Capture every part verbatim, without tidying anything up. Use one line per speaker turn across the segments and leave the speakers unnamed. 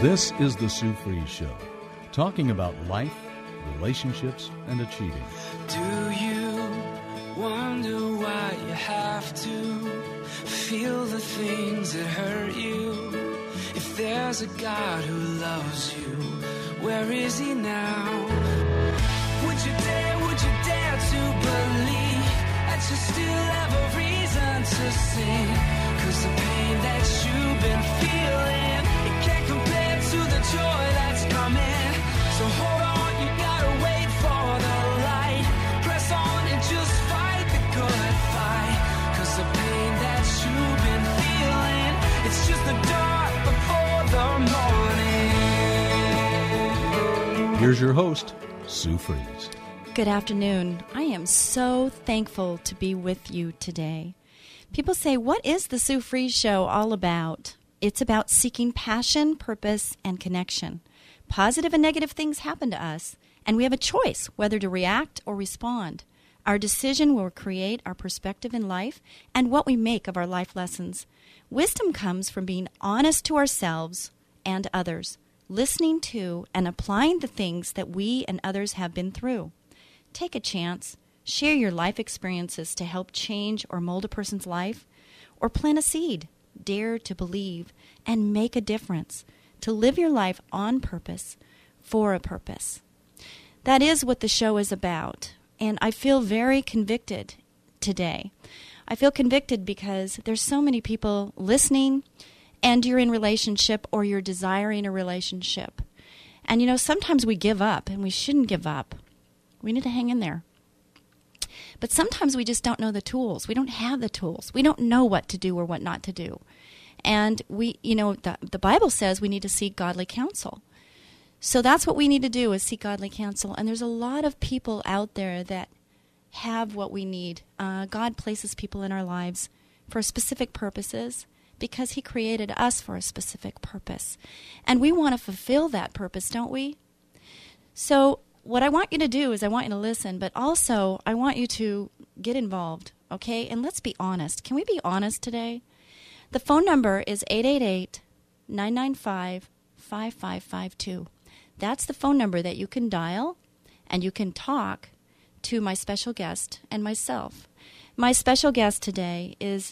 This is the Sue Fries Show, talking about life, relationships, and achieving.
Do you wonder why you have to feel the things that hurt you? If there's a God who loves you, where is he now? Would you dare, would you dare to believe that you still have a reason to sing? 'Cause the pain that you've been feeling, it can't compare to the joy that's coming. So hold on, you gotta wait for the light. Press on and just fight the good fight. 'Cause the pain that you've been feeling, it's just the dark before the morning.
Here's your host, Sue Fries.
Good afternoon. I am so thankful to be with you today. People say, what is the Sue Fries Show all about? It's about seeking passion, purpose, and connection. Positive and negative things happen to us, and we have a choice whether to react or respond. Our decision will create our perspective in life and what we make of our life lessons. Wisdom comes from being honest to ourselves and others, listening to and applying the things that we and others have been through. Take a chance. Share your life experiences to help change or mold a person's life, or plant a seed. Dare to believe and make a difference, to live your life on purpose, for a purpose. That is what the show is about, and I feel very convicted today. I feel convicted because there's so many people listening, and you're in relationship or you're desiring a relationship. And you know, sometimes we give up, and we shouldn't give up. We need to hang in there. But sometimes we just don't know the tools. We don't have the tools. We don't know what to do or what not to do. And we, you know, the, the Bible says we need to seek godly counsel. So that's what we need to do, is seek godly counsel. And there's a lot of people out there that have what we need. Uh, God places people in our lives for specific purposes because he created us for a specific purpose. And we want to fulfill that purpose, don't we? So what I want you to do is I want you to listen, but also I want you to get involved, okay? And let's be honest. Can we be honest today? The phone number is eight eight eight, nine nine five, five five five two. That's the phone number that you can dial, and you can talk to my special guest and myself. My special guest today is,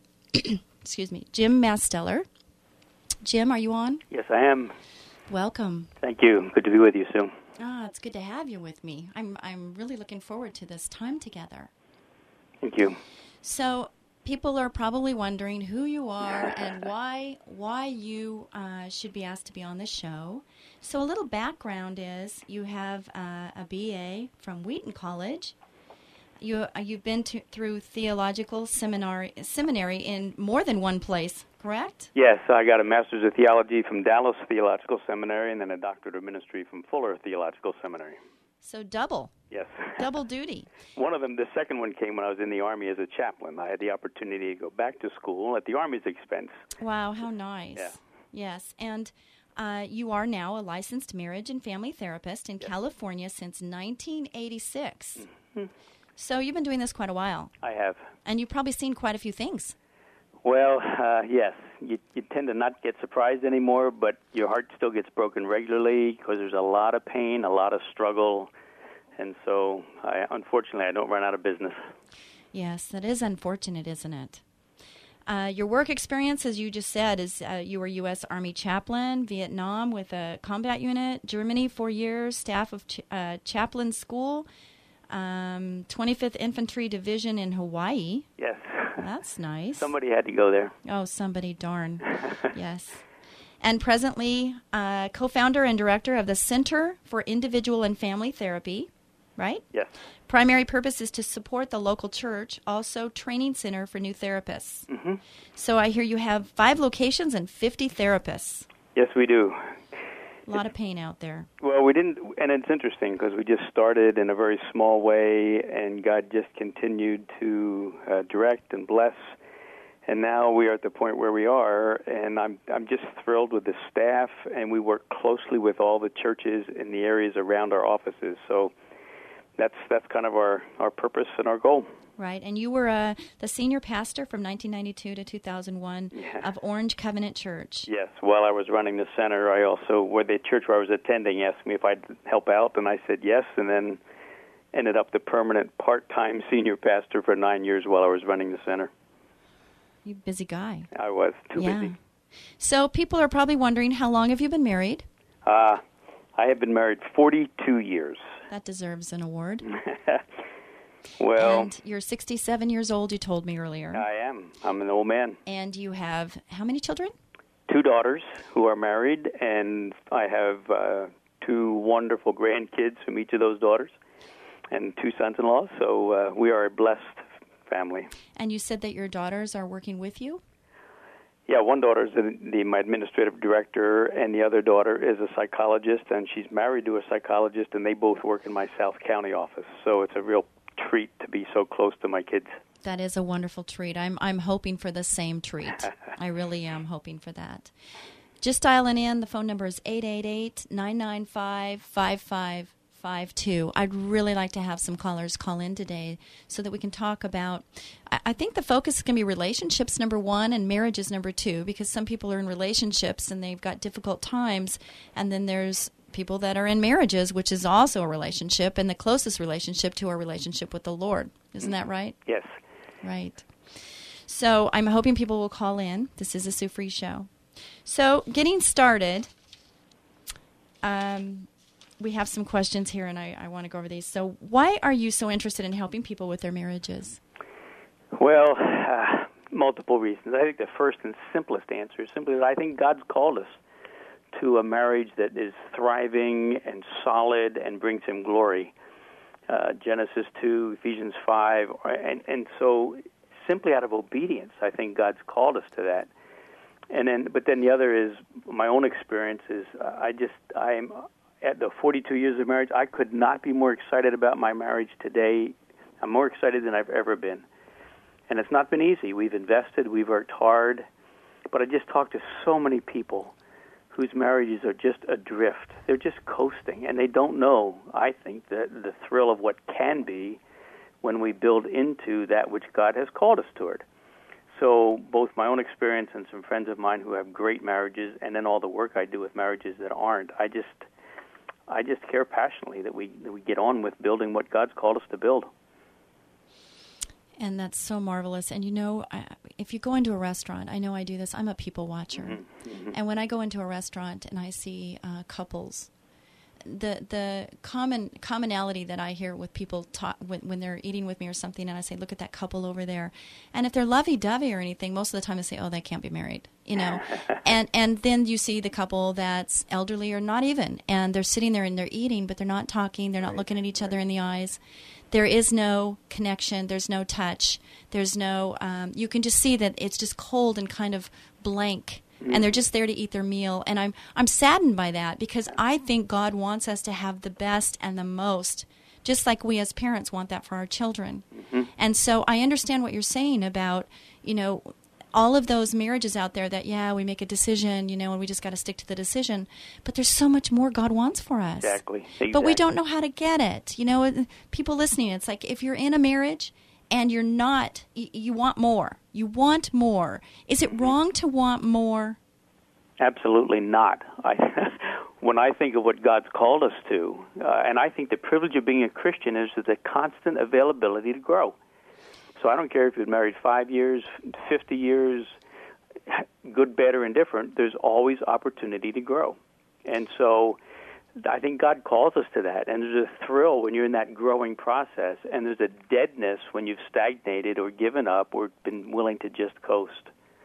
excuse me, Jim Masteller. Jim, are you on?
Yes, I am.
Welcome.
Thank you. Good to be with you, Sue.
Ah, it's good to have you with me. I'm I'm really looking forward to this time together.
Thank you.
So people are probably wondering who you are and why why you uh, should be asked to be on the show. So a little background is you have uh, a B A from Wheaton College. You uh, you've been to, through theological seminary seminary in more than one place, correct?
Yes, I got a master's of theology from Dallas Theological Seminary and then a doctorate of ministry from Fuller Theological Seminary.
So double.
Yes.
Double duty.
One of them, the second one came when I was in the Army as a chaplain. I had the opportunity to go back to school at the Army's expense.
Wow, how nice.
Yeah.
Yes, and uh, you are now a licensed marriage and family therapist in yes. California since nineteen eighty-six. Mm-hmm. So you've been doing this quite a while.
I have.
And you've probably seen quite a few things.
Well, uh, yes. You, you tend to not get surprised anymore, but your heart still gets broken regularly because there's a lot of pain, a lot of struggle, and so I, unfortunately I don't run out of business.
Yes, that is unfortunate, isn't it? Uh, your work experience, as you just said, is uh, you were U S Army chaplain, Vietnam with a combat unit, Germany four years, staff of ch- uh, chaplain school, um, twenty-fifth Infantry Division in Hawaii.
Yes.
That's nice.
Somebody had to go there.
Oh, somebody, darn. Yes. And presently, uh, co-founder and director of the Center for Individual and Family Therapy, right?
Yes.
Primary purpose is to support the local church, also training center for new therapists.
Mm-hmm.
So I hear you have five locations and fifty therapists.
Yes, we do.
A lot of pain out there.
Well, we didn't, and it's interesting because we just started in a very small way, and God just continued to uh, direct and bless. And now we are at the point where we are, and I'm I'm just thrilled with the staff, and we work closely with all the churches in the areas around our offices. So that's that's kind of our, our purpose and our goal.
Right, and you were uh, the senior pastor from nineteen ninety-two to two thousand one
Yeah.
of Orange Covenant Church.
Yes. While I was running the center, I also, where the church where I was attending asked me if I'd help out, and I said yes, and then ended up the permanent part-time senior pastor for nine years while I was running the center.
You busy guy.
I was too
yeah.
busy.
So people are probably wondering, how long have you been married?
Uh, I have been married forty-two years.
That deserves an award.
Well,
and you're sixty-seven years old, you told me earlier.
I am. I'm an old man.
And you have how many children?
Two daughters who are married, and I have uh, two wonderful grandkids from each of those daughters, and two sons-in-law. So uh, we are a blessed family.
And you said that your daughters are working with you?
Yeah, one daughter is the, the, my administrative director, and the other daughter is a psychologist, and she's married to a psychologist, and they both work in my South County office. So it's a real treat to be so close to my kids.
That is a wonderful treat. I'm I'm hoping for the same treat. I really am hoping for that. Just dialing in. The phone number is eight eight eight, nine nine five, five five five two. I'd really like to have some callers call in today so that we can talk about, I, I think the focus is going to be relationships, number one, and marriage is number two, because some people are in relationships and they've got difficult times, and then there's people that are in marriages, which is also a relationship, and the closest relationship to our relationship with the Lord. Isn't that right?
Yes.
Right. So I'm hoping people will call in. This is a Sue Fries Show. So getting started, um, we have some questions here, and I, I want to go over these. So why are you so interested in helping people with their marriages?
Well, uh, multiple reasons. I think the first and simplest answer is simply that I think God's called us to a marriage that is thriving and solid and brings Him glory. Uh, Genesis two, Ephesians five, and, and so simply out of obedience, I think God's called us to that. And then, but then the other is my own experience is uh, I just I'm at the forty-two years of marriage. I could not be more excited about my marriage today. I'm more excited than I've ever been, and it's not been easy. We've invested, we've worked hard, but I just talked to so many people whose marriages are just adrift. They're just coasting, and they don't know, I think, the, the thrill of what can be when we build into that which God has called us toward. So both my own experience and some friends of mine who have great marriages, and then all the work I do with marriages that aren't, I just I just care passionately that we that we get on with building what God's called us to build.
And that's so marvelous. And, you know, I, if you go into a restaurant, I know I do this. I'm a people watcher.
Mm-hmm. Mm-hmm.
And when I go into a restaurant and I see uh, couples, the the common commonality that I hear with people talk, when, when they're eating with me or something, and I say, look at that couple over there. And if they're lovey-dovey or anything, most of the time they say, oh, they can't be married, you know. and and then you see the couple that's elderly or not even, and they're sitting there and they're eating, but they're not talking, they're not
Right.
looking at each other in the eyes. There is no connection. There's no touch. There's no, um, you can just see that it's just cold and kind of blank. And they're just there to eat their meal. And I'm I'm saddened by that, because I think God wants us to have the best and the most, just like we as parents want that for our children. Mm-hmm. And so I understand what you're saying about, you know, all of those marriages out there that, yeah, we make a decision, you know, and we just got to stick to the decision. But there's so much more God wants for us.
Exactly. exactly.
But we don't know how to get it. You know, people listening, it's like if you're in a marriage and you're not, you, you want more. You want more. Is it wrong to want more?
Absolutely not. I, when I think of what God's called us to, uh, and I think the privilege of being a Christian is the constant availability to grow. So I don't care if you've been married five years, fifty years, good, bad, or indifferent, there's always opportunity to grow. And so I think God calls us to that. And there's a thrill when you're in that growing process, and there's a deadness when you've stagnated or given up or been willing to just coast.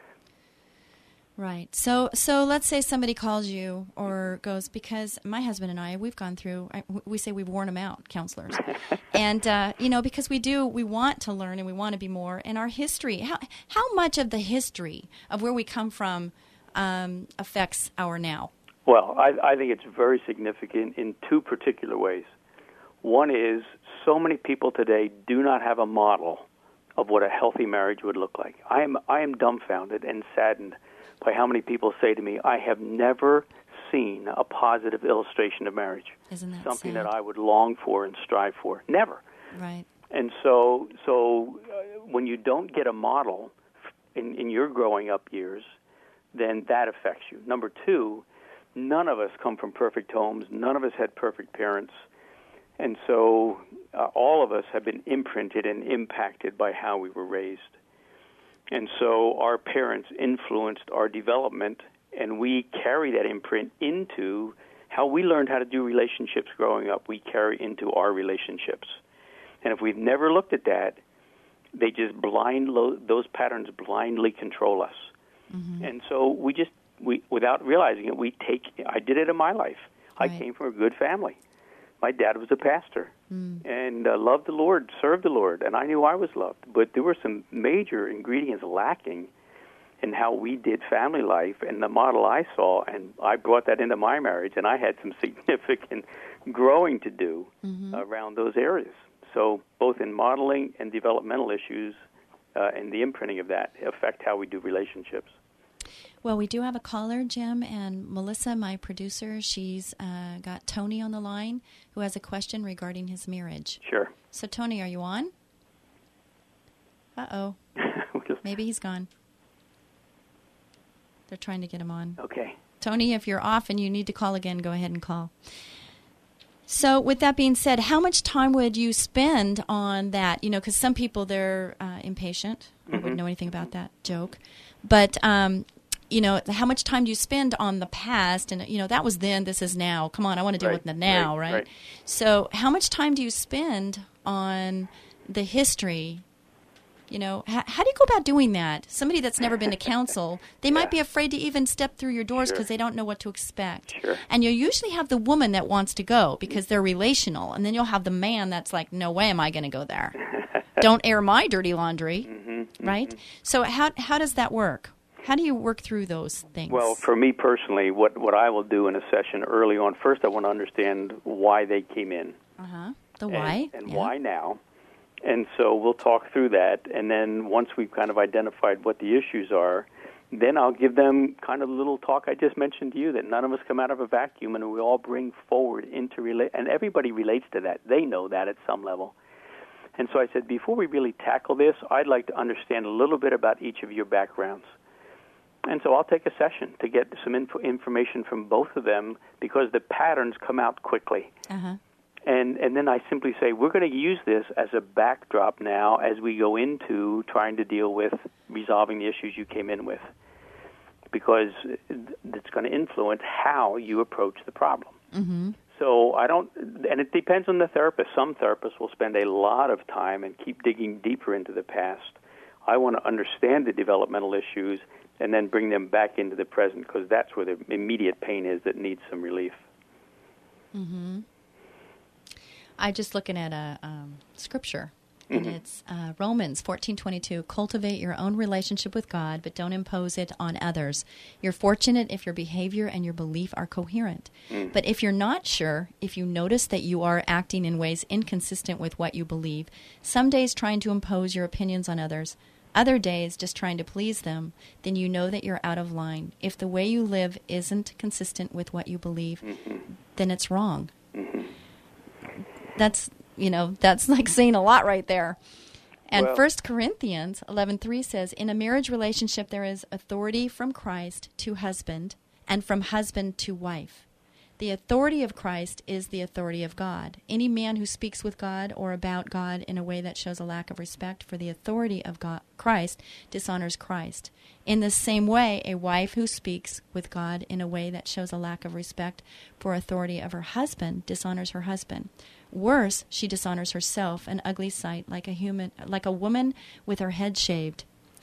Right. So so let's say somebody calls you or goes, because my husband and I, we've gone through, I, we say we've worn them out, counselors. and, uh, you know, because we do, we want to learn and we want to be more. And our history, how how much of the history of where we come from um, affects our now?
Well, I, I think it's very significant in two particular ways. One is so many people today do not have a model of what a healthy marriage would look like. I am I am dumbfounded and saddened by how many people say to me, I have never seen a positive illustration of marriage.
Isn't that
Something
sad?
that I would long for and strive for. Never.
Right.
And so, so uh, when you don't get a model in, in your growing up years, then that affects you. Number two, none of us come from perfect homes. None of us had perfect parents. And so uh, all of us have been imprinted and impacted by how we were raised. And so our parents influenced our development, and we carry that imprint into how we learned how to do relationships growing up. We carry into our relationships. And if we've never looked at that, they just blind lo- those patterns blindly control us. Mm-hmm. And so we just, we without realizing it, we take, I did it in my life. Right. I came from a good family. My dad was a pastor mm. and uh, loved the Lord, served the Lord, and I knew I was loved. But there were some major ingredients lacking in how we did family life and the model I saw, and I brought that into my marriage, and I had some significant growing to do mm-hmm. around those areas. So both in modeling and developmental issues uh, and the imprinting of that affect how we do relationships.
Well, we do have a caller, Jim, and Melissa, my producer, she's uh, got Tony on the line who has a question regarding his marriage.
Sure.
So, Tony, are you on? Uh-oh. Maybe he's gone. They're trying to get him on.
Okay.
Tony, if you're off and you need to call again, go ahead and call. So with that being said, how much time would you spend on that? You know, because some people, they're uh, impatient. Mm-hmm. I wouldn't know anything about that joke. But, um, you know, how much time do you spend on the past? And, you know, that was then, this is now. Come on, I want to deal
right,
with the now, right,
right? right?
So how much time do you spend on the history? You know, how, how do you go about doing that? Somebody that's never been to counsel, they yeah. might be afraid to even step through your doors because sure. they don't know what to expect.
Sure.
And you'll usually have the woman that wants to go because they're relational. And then you'll have the man that's like, no way am I going to go there. Don't air my dirty laundry, mm-hmm, right? Mm-hmm. So how how does that work? How do you work through those things?
Well, for me personally, what, what I will do in a session early on, first I want to understand why they came in.
Uh-huh. The why.
And, and
yeah.
why now. And so we'll talk through that, and then once we've kind of identified what the issues are, then I'll give them kind of a little talk I just mentioned to you, that none of us come out of a vacuum, and we all bring forward into relate, and everybody relates to that. They know that at some level. And so I said, before we really tackle this, I'd like to understand a little bit about each of your backgrounds. And so I'll take a session to get some info, information from both of them, because the patterns come out quickly. Uh-huh. And and then I simply say, we're going to use this as a backdrop now as we go into trying to deal with resolving the issues you came in with, because it's going to influence how you approach the problem. Mm-hmm. So I don't, and it depends on the therapist. Some therapists will spend a lot of time and keep digging deeper into the past. I want to understand the developmental issues and then bring them back into the present, because that's where the immediate pain is that needs some relief.
Mm-hmm. I'm just looking at a um, scripture, and mm-hmm. it's uh, Romans fourteen twenty-two. Cultivate your own relationship with God, but don't impose it on others. You're fortunate if your behavior and your belief are coherent. Mm. But if you're not sure, if you notice that you are acting in ways inconsistent with what you believe, some days trying to impose your opinions on others, other days just trying to please them, then you know that you're out of line. If the way you live isn't consistent with what you believe, mm-hmm. then it's wrong. Mm-hmm. That's, you know, that's like saying a lot right there. And well, First Corinthians eleven three says, in a marriage relationship there is authority from Christ to husband and from husband to wife. The authority of Christ is the authority of God. Any man who speaks with God or about God in a way that shows a lack of respect for the authority of God, Christ dishonors Christ. In the same way, a wife who speaks with God in a way that shows a lack of respect for authority of her husband dishonors her husband. Worse, she dishonors herself, an ugly sight, like a human, like a woman with her head shaved.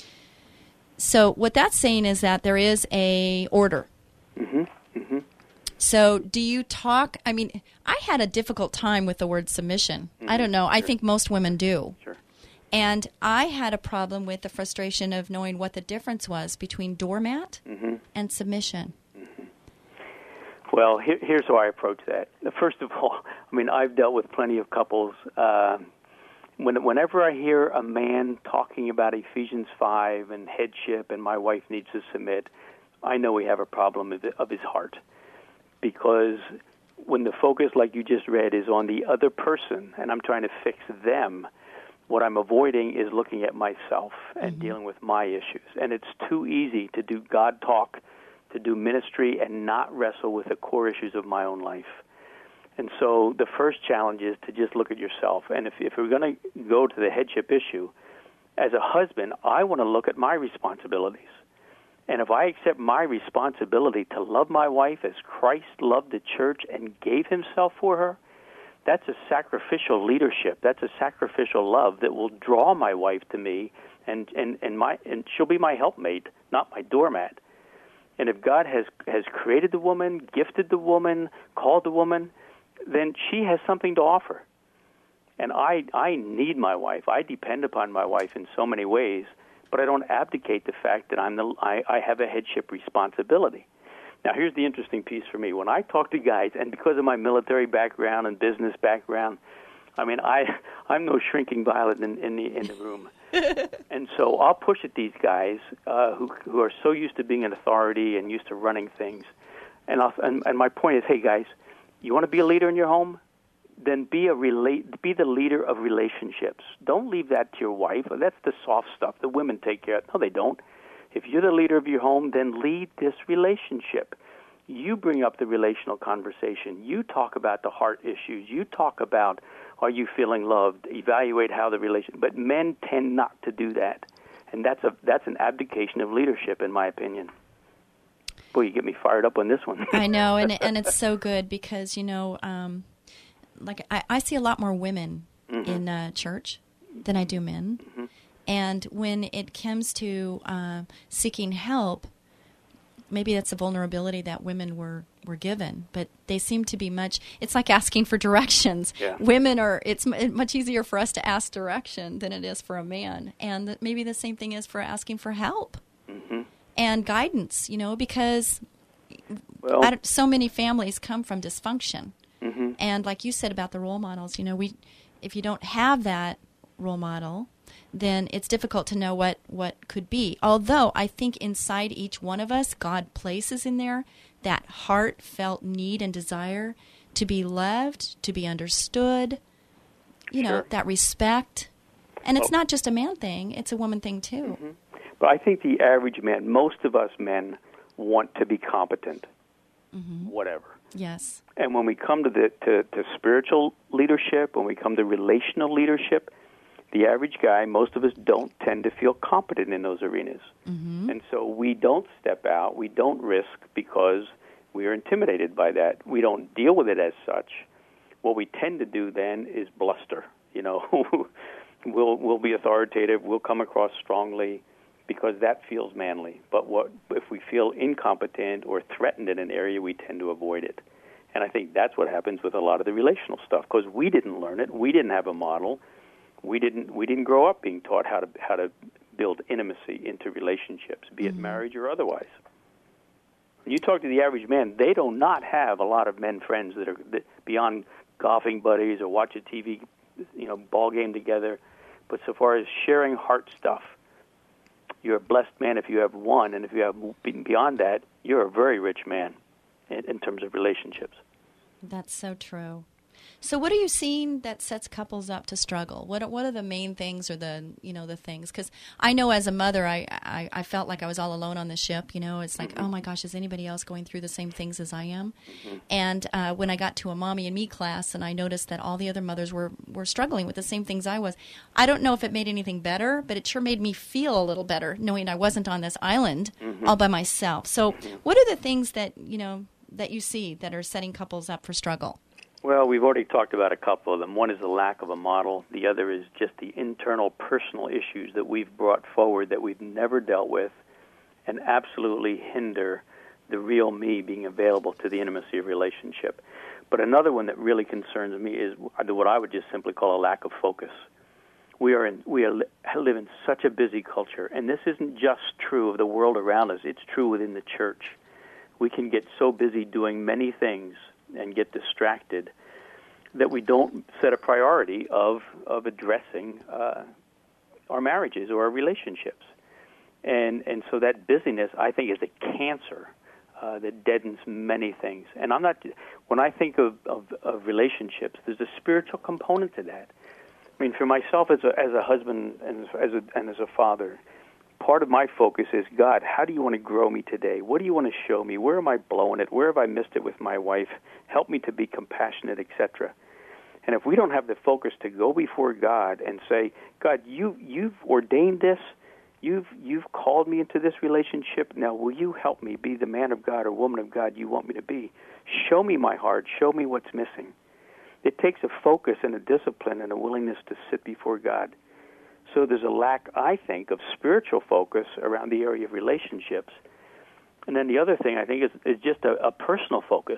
So what that's saying is that there is a order. Mm-hmm. Mm-hmm. So do you talk, I mean, I had a difficult time with the word submission. Mm-hmm. I don't know. Sure. I think most women do.
Sure.
And I had a problem with the frustration of knowing what the difference was between doormat mm-hmm. and submission. Mm-hmm.
Well, here, here's how I approach that. First of all, I mean, I've dealt with plenty of couples. Uh, when, whenever I hear a man talking about Ephesians five and headship and my wife needs to submit, I know we have a problem of, of his heart. Because when the focus, like you just read, is on the other person, and I'm trying to fix them, What I'm avoiding is looking at myself and
Mm-hmm.
dealing with my issues. And it's too easy to do God talk, to do ministry, and not wrestle with the core issues of my own life. And so the first challenge is to just look at yourself. And if, if we're going to go to the headship issue, as a husband, I want to look at my responsibilities. And if I accept my responsibility to love my wife as Christ loved the church and gave himself for her, that's a sacrificial leadership. That's a sacrificial love that will draw my wife to me, and, and, and, my, and she'll be my helpmate, not my doormat. And if God has, has created the woman, gifted the woman, called the woman, then she has something to offer. And I, I need my wife. I depend upon my wife in so many ways, but I don't abdicate the fact that I'm the, I, I have a headship responsibility. Now, here's the interesting piece for me. When I talk to guys, and because of my military background and business background, I mean, I, I'm no shrinking violet in, in, the, in the room. And so I'll push at these guys uh, who, who are so used to being an authority and used to running things. And, I'll, and, and my point is, hey, guys, you want to be a leader in your home? Then be a relate, be the leader of relationships. Don't leave that to your wife. That's the soft stuff. The women take care of it. No, they don't. If you're the leader of your home, then lead this relationship. You bring up the relational conversation. You talk about the heart issues. You talk about, are you feeling loved? Evaluate how the relation. But men tend not to do that, and that's a that's an abdication of leadership, in my opinion. Boy, you get me fired up on this one.
I know, and and it's so good because you know, um, like I, I see a lot more women mm-hmm. in uh, church than I do men. Mm-hmm. And when it comes to uh, seeking help, maybe that's a vulnerability that women were, were given, but they seem to be much, it's like asking for directions.
Yeah.
Women are, it's much easier for us to ask direction than it is for a man. And that maybe the same thing is for asking for help mm-hmm. and guidance, you know, because well, I don't, so many families come from dysfunction. Mm-hmm. And like you said about the role models, you know, we if you don't have that role model, then it's difficult to know what, what could be. Although I think inside each one of us, God places in there that heartfelt need and desire to be loved, to be understood, you
sure.
know, that respect. And it's
oh.
not just a man thing, it's a woman thing too.
Mm-hmm. But I think the average man, most of us men, want to be competent, mm-hmm. whatever.
Yes.
And when we come to the to, to spiritual leadership, when we come to relational leadership, the average guy, most of us don't tend to feel competent in those arenas. Mm-hmm. And so we don't step out, we don't risk because we are intimidated by that. We don't deal with it as such. What we tend to do then is bluster. You know, we'll we'll be authoritative, we'll come across strongly because that feels manly. But what if we feel incompetent or threatened in an area, we tend to avoid it. And I think that's what happens with a lot of the relational stuff because we didn't learn it, we didn't have a model. We didn't we didn't grow up being taught how to how to build intimacy into relationships, be it mm-hmm. marriage or otherwise. When you talk to the average man, they do not have a lot of men friends that are that beyond golfing buddies or watch a T V, you know, ball game together. But so far as sharing heart stuff, you're a blessed man if you have one, and if you have beyond that, you're a very rich man in, in terms of relationships.
That's so true. So what are you seeing that sets couples up to struggle? What what are the main things or the, you know, the things? Because I know as a mother, I, I, I felt like I was all alone on the ship. You know, it's like, mm-hmm. oh, my gosh, is anybody else going through the same things as I am? Mm-hmm. And uh, when I got to a Mommy and Me class and I noticed that all the other mothers were, were struggling with the same things I was, I don't know if it made anything better, but it sure made me feel a little better knowing I wasn't on this island mm-hmm. all by myself. So mm-hmm. what are the things that, you know, that you see that are setting couples up for struggle?
Well, we've already talked about a couple of them. One is the lack of a model. The other is just the internal personal issues that we've brought forward that we've never dealt with and absolutely hinder the real me being available to the intimacy of relationship. But another one that really concerns me is what I would just simply call a lack of focus. We are in, we are, live in such a busy culture, and this isn't just true of the world around us. It's true within the church. We can get so busy doing many things and get distracted that we don't set a priority of of addressing uh, our marriages or our relationships. And and so that busyness, I think, is a cancer uh, that deadens many things. And I'm not, when I think of, of, of relationships, there's a spiritual component to that. I mean, for myself as a as a husband and as a and as a father, part of my focus is, God, how do you want to grow me today? What do you want to show me? Where am I blowing it? Where have I missed it with my wife? Help me to be compassionate, et cetera. And if we don't have the focus to go before God and say, God, you you've ordained this, you've you've called me into this relationship. Now, will you help me be the man of God or woman of God you want me to be? Show me my heart. Show me what's missing. It takes a focus and a discipline and a willingness to sit before God. So there's a lack, I think, of spiritual focus around the area of relationships. And then the other thing, I think, is, is just a, a personal focus,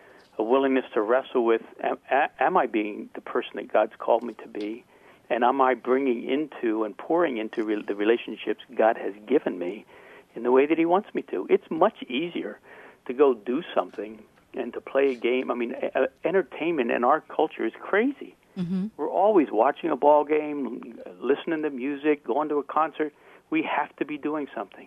a willingness to wrestle with, am, am I being the person that God's called me to be? And am I bringing into and pouring into re- the relationships God has given me in the way that he wants me to? It's much easier to go do something and to play a game. I mean, uh, entertainment in our culture is crazy. Mm-hmm. We're always watching a ball game, listening to music, going to a concert. We have to be doing something.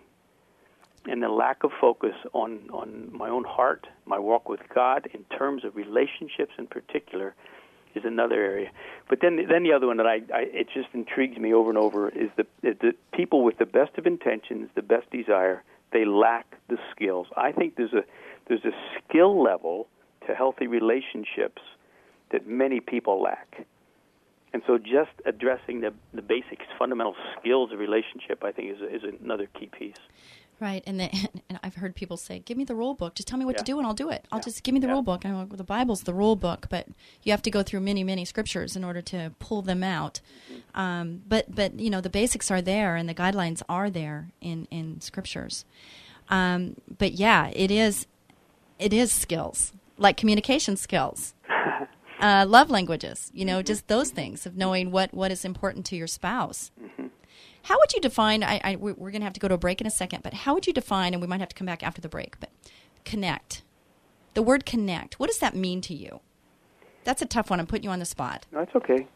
And the lack of focus on, on my own heart, my walk with God, in terms of relationships in particular, is another area. But then then the other one that I, I it just intrigues me over and over is the, is the people with the best of intentions, the best desire, they lack the skills. I think there's a there's a skill level to healthy relationships that many people lack. And so just addressing the the basic fundamental skills of relationship, I think, is is another key piece.
Right, and, the, and I've heard people say, give me the rule book. Just tell me what
yeah.
to do and I'll do it. I'll
yeah.
just give me the
yeah.
rule book. And I'm like, well, the Bible's the rule book, but you have to go through many, many scriptures in order to pull them out. Mm-hmm. Um, but, but you know, the basics are there and the guidelines are there in, in scriptures. Um, but, yeah, it is it is skills, like communication skills. Uh, love languages, you know, mm-hmm. just those things of knowing what, what is important to your spouse. Mm-hmm. How would you define, I, I, we're going to have to go to a break in a second, but how would you define, and we might have to come back after the break, but connect. The word connect, what does that mean to you? That's a tough one. I'm putting you on the spot.
No, that's okay.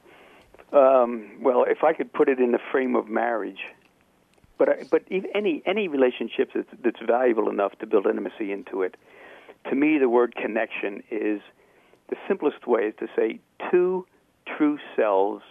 Um, well, if I could put it in the frame of marriage, but I, but any any relationship that's, that's valuable enough to build intimacy into it, to me the word connection is, the simplest way is to say two true selves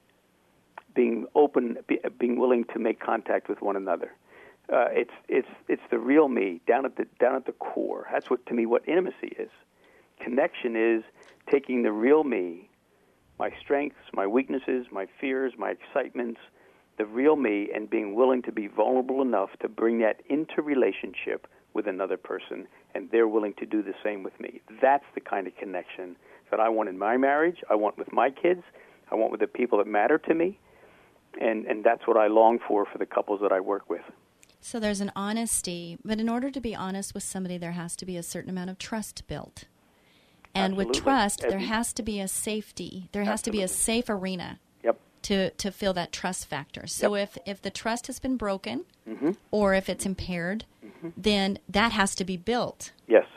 being open, be, being willing to make contact with one another. Uh, it's it's it's the real me down at the down at the core. That's what to me what intimacy is. Connection is taking the real me, my strengths, my weaknesses, my fears, my excitements, the real me, and being willing to be vulnerable enough to bring that into relationship with another person, and they're willing to do the same with me. That's the kind of connection that I want in my marriage, I want with my kids, I want with the people that matter to me, and, and that's what I long for for the couples that I work with.
So there's an honesty, but in order to be honest with somebody, there has to be a certain amount of trust built. And
Absolutely.
with trust,
As
there
you,
has to be a safety. There has
Absolutely.
to be a safe arena.
Yep.
To, to feel that trust factor. So
yep.
if, if the trust has been broken
mm-hmm.
or if it's impaired, mm-hmm. then that has to be built.
Yes.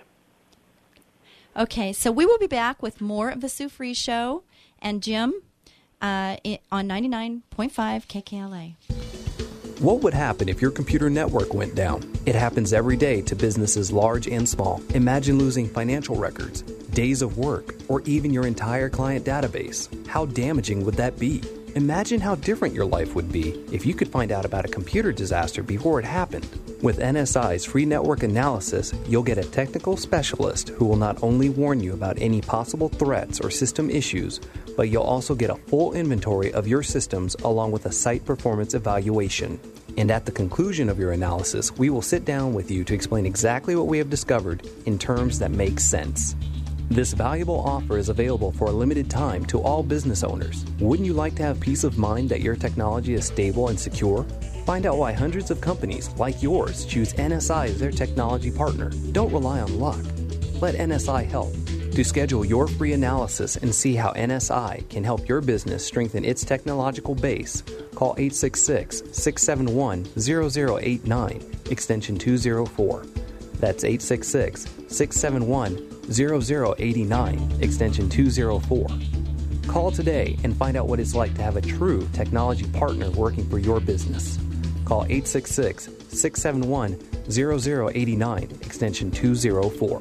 Okay, so we will be back with more of the Sue Fries Show and Jim uh, on ninety-nine point five K K L A.
What would happen if your computer network went down? It happens every day to businesses large and small. Imagine losing financial records, days of work, or even your entire client database. How damaging would that be? Imagine how different your life would be if you could find out about a computer disaster before it happened. With N S I's free network analysis, you'll get a technical specialist who will not only warn you about any possible threats or system issues, but you'll also get a full inventory of your systems along with a site performance evaluation. And at the conclusion of your analysis, we will sit down with you to explain exactly what we have discovered in terms that make sense. This valuable offer is available for a limited time to all business owners. Wouldn't you like to have peace of mind that your technology is stable and secure? Find out why hundreds of companies like yours choose N S I as their technology partner. Don't rely on luck. Let N S I help. To schedule your free analysis and see how N S I can help your business strengthen its technological base, call eight six six, six seven one, zero zero eight nine, extension two zero four. That's eight six six, six seven one, zero zero eight nine, extension two zero four. Call today and find out what it's like to have a true technology partner working for your business. Call eight six six, six seven one, zero zero eight nine, extension two zero four.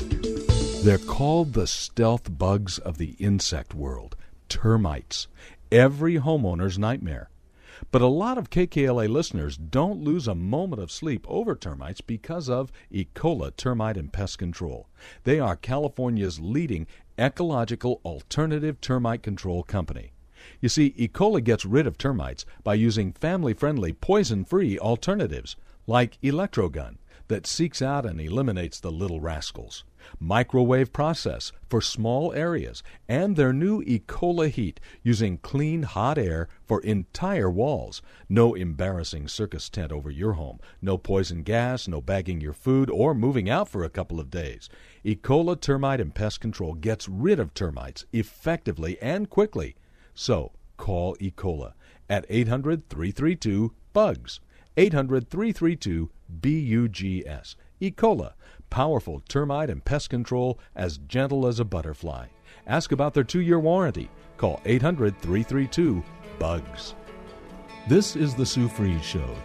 They're called the stealth bugs of the insect world, termites. every homeowner's nightmare. But a lot of K K L A listeners don't lose a moment of sleep over termites because of Ecola Termite and Pest Control. They are California's leading ecological alternative termite control company. You see, Ecola gets rid of termites by using family-friendly, poison-free alternatives like Electrogun that seeks out and eliminates the little rascals, microwave process for small areas, and their new Ecola Heat using clean hot air for entire walls. No embarrassing circus tent over your home, no poison gas, no bagging your food or moving out for a couple of days. Ecola Termite and Pest Control gets rid of termites effectively and quickly. So call Ecola at eight hundred, three three two, B U G S, eight hundred, three three two, B U G S. Ecola, powerful termite and pest control as gentle as a butterfly. Ask about their two-year warranty. Call eight hundred, three three two, B U G S. This is the Sue Fries Show.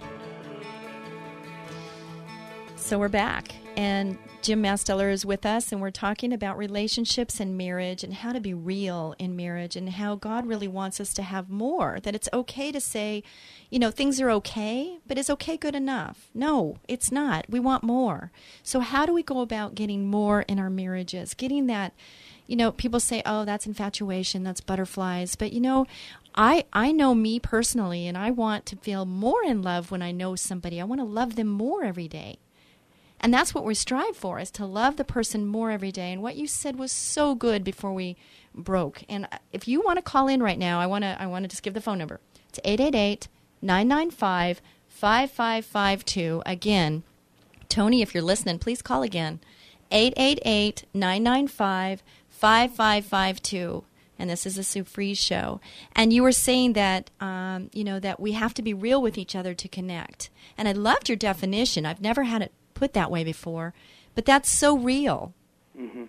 So we're back, and Jim Masteller is with us, and we're talking about relationships and marriage and how to be real in marriage and how God really wants us to have more, that it's okay to say, you know, things are okay, but is okay good enough? No, it's not. We want more. So how do we go about getting more in our marriages, getting that, you know, people say, oh, that's infatuation, that's butterflies, but, you know, I, I know me personally, and I want to feel more in love when I know somebody. I want to love them more every day. And that's what we strive for, is to love the person more every day. And what you said was so good before we broke. And if you want to call in right now, I want to I want to just give the phone number. It's eight eight eight, nine nine five, five five five two. Again, Tony, if you're listening, please call again. eight eight eight, nine nine five, five five five two. And this is the Sue Fries Show. And you were saying that, um, you know, that we have to be real with each other to connect. And I loved your definition. I've never had it put that way before, but that's so real.
Mm-hmm.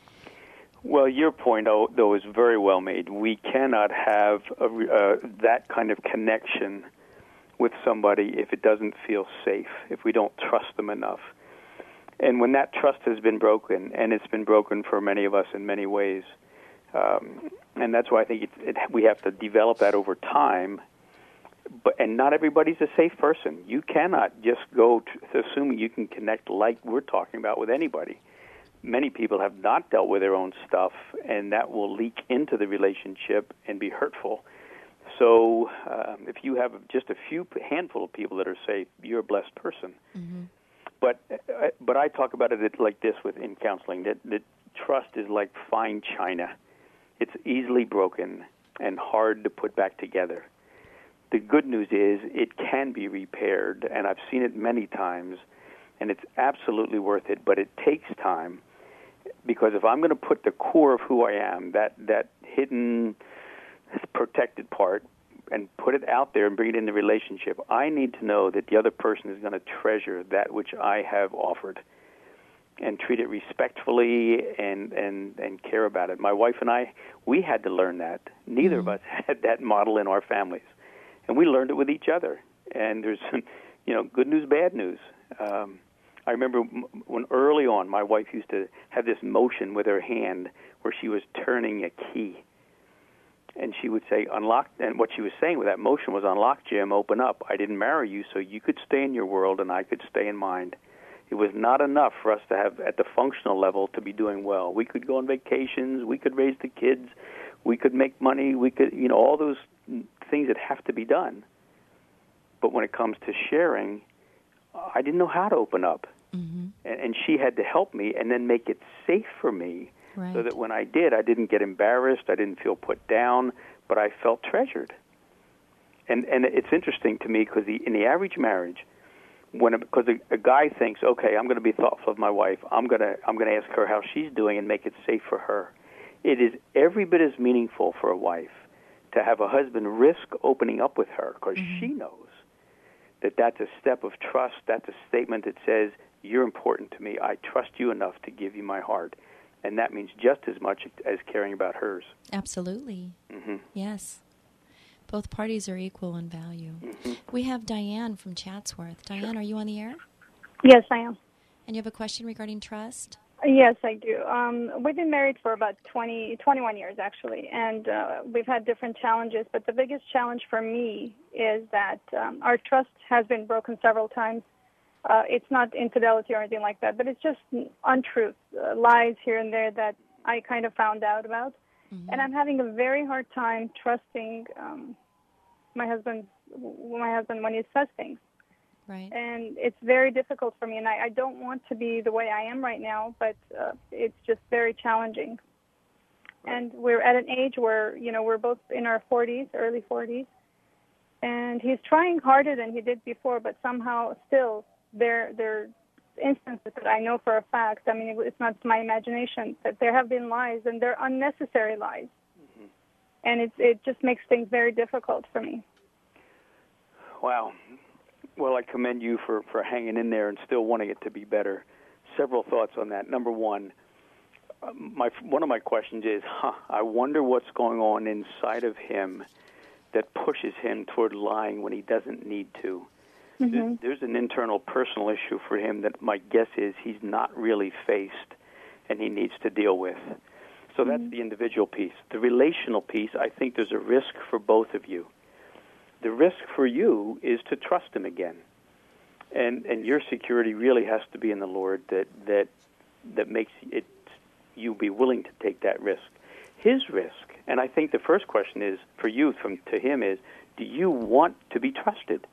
Well, your point, though, is very well made. We cannot have a, uh, that kind of connection with somebody if it doesn't feel safe, if we don't trust them enough. And when that trust has been broken, and it's been broken for many of us in many ways, um, and that's why I think it, it, we have to develop that over time. But and not everybody's a safe person. You cannot just go to assuming you can connect like we're talking about with anybody. Many people have not dealt with their own stuff, and that will leak into the relationship and be hurtful. So um, if you have just a few handful of people that are safe, you're a blessed person. Mm-hmm. But uh, but I talk about it like this within counseling, that, that trust is like fine china. It's easily broken and hard to put back together. The good news is it can be repaired, and I've seen it many times, and it's absolutely worth it, but it takes time, because if I'm going to put the core of who I am, that, that hidden, protected part, and put it out there and bring it in the relationship, I need to know that the other person is going to treasure that which I have offered and treat it respectfully and, and, and care about it. My wife and I, we had to learn that. Neither mm-hmm. of us had that model in our families. And we learned it with each other. And there's, you know, good news, bad news. Um, I remember when early on, my wife used to have this motion with her hand where she was turning a key. And she would say, unlock, and what she was saying with that motion was, unlock, Jim, open up. I didn't marry you so you could stay in your world and I could stay in mine. It was not enough for us to have, at the functional level, to be doing well. We could go on vacations, we could raise the kids, we could make money, we could, you know, all those things that have to be done. But when it comes to sharing, I didn't know how to open up. Mm-hmm. And, and she had to help me and then make it safe for me, right, so that when I did, I didn't get embarrassed, I didn't feel put down, but I felt treasured. And and it's interesting to me because in the average marriage, when because a, a guy thinks, okay, I'm going to be thoughtful of my wife, I'm going to I'm going to ask her how she's doing and make it safe for her. It is every bit as meaningful for a wife to have a husband risk opening up with her, because mm-hmm. she knows that that's a step of trust. That's a statement that says, you're important to me. I trust you enough to give you my heart. And that means just as much as caring about hers.
Absolutely.
Mm-hmm.
Yes. Both parties are equal in value. Mm-hmm. We have Diane from Chatsworth. Diane, sure. Are you on the air?
Yes, I am.
And you have a question regarding trust?
Yes, I do. Um, we've been married for about twenty, twenty-one years, actually, and uh, we've had different challenges. But the biggest challenge for me is that um, our trust has been broken several times. Uh, it's not infidelity or anything like that, but it's just untruth, uh, lies here and there that I kind of found out about. Mm-hmm. And I'm having a very hard time trusting um, my husband, my husband when he says things.
Right.
And it's very difficult for me, and I, I don't want to be the way I am right now, but uh, it's just very challenging. Right. And we're at an age where, you know, we're both in our forties, early forties, and he's trying harder than he did before, but somehow still there there are instances that I know for a fact, I mean, it's not my imagination, that there have been lies, and they're unnecessary lies. Mm-hmm. And it's, it just makes things very difficult for me.
Wow. Well, I commend you for, for hanging in there and still wanting it to be better. Several thoughts on that. Number one, my one of my questions is, huh, I wonder what's going on inside of him that pushes him toward lying when he doesn't need to. Mm-hmm. There's, there's an internal personal issue for him that my guess is he's not really faced and he needs to deal with. So that's mm-hmm. the individual piece. The relational piece, I think there's a risk for both of you. The risk for you is to trust him again. And and your security really has to be in the Lord that that, that makes it you be willing to take that risk. His risk, and I think the first question is for you from to him is, do you want to be trusted?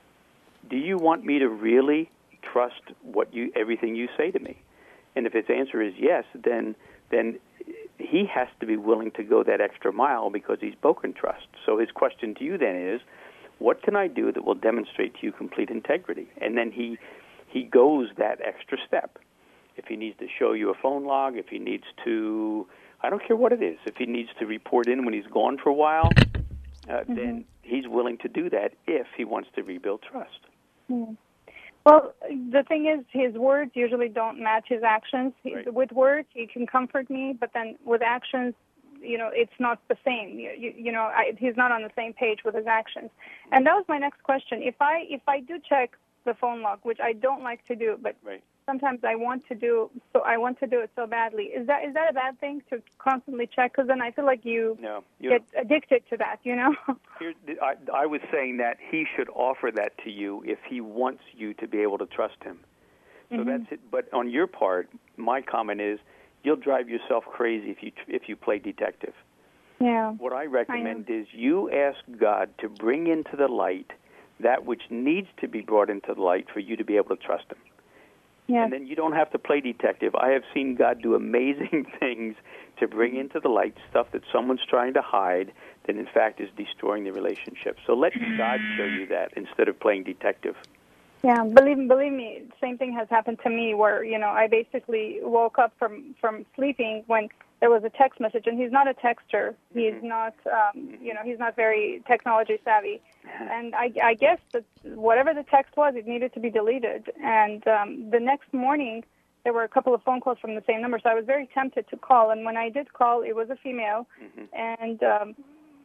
Do you want me to really trust what you everything you say to me? And if his answer is yes, then then he has to be willing to go that extra mile because he's broken trust. So his question to you then is, what can I do that will demonstrate to you complete integrity? And then he he goes that extra step. If he needs to show you a phone log, if he needs to, I don't care what it is, if he needs to report in when he's gone for a while, uh, mm-hmm. then he's willing to do that if he wants to rebuild trust.
Mm. Well, the thing is, his words usually don't match his actions. Right. With words, he can comfort me, but then with actions, you know, it's not the same. You, you, you know, I, he's not on the same page with his actions. And that was my next question. If I if I do check the phone log, which I don't like to do, but right. sometimes I want to do, so I want to do it so badly. Is that is that a bad thing to constantly check? Because then I feel like you, no, you get addicted to that. You know.
Here's, I, I was saying that he should offer that to you if he wants you to be able to trust him. So mm-hmm. that's it. But on your part, my comment is, you'll drive yourself crazy if you if you play detective.
Yeah.
What I recommend I is you ask God to bring into the light that which needs to be brought into the light for you to be able to trust him.
Yeah.
And then you don't have to play detective. I have seen God do amazing things to bring into the light stuff that someone's trying to hide that in fact is destroying the relationship. So let God show you that instead of playing detective.
Yeah, believe believe me, same thing has happened to me where, you know, I basically woke up from, from sleeping when there was a text message, and he's not a texter. He's mm-hmm. not, um, you know, he's not very technology savvy. And I, I guess that whatever the text was, it needed to be deleted. And um, the next morning, there were a couple of phone calls from the same number, so I was very tempted to call. And when I did call, it was a female, mm-hmm. and um,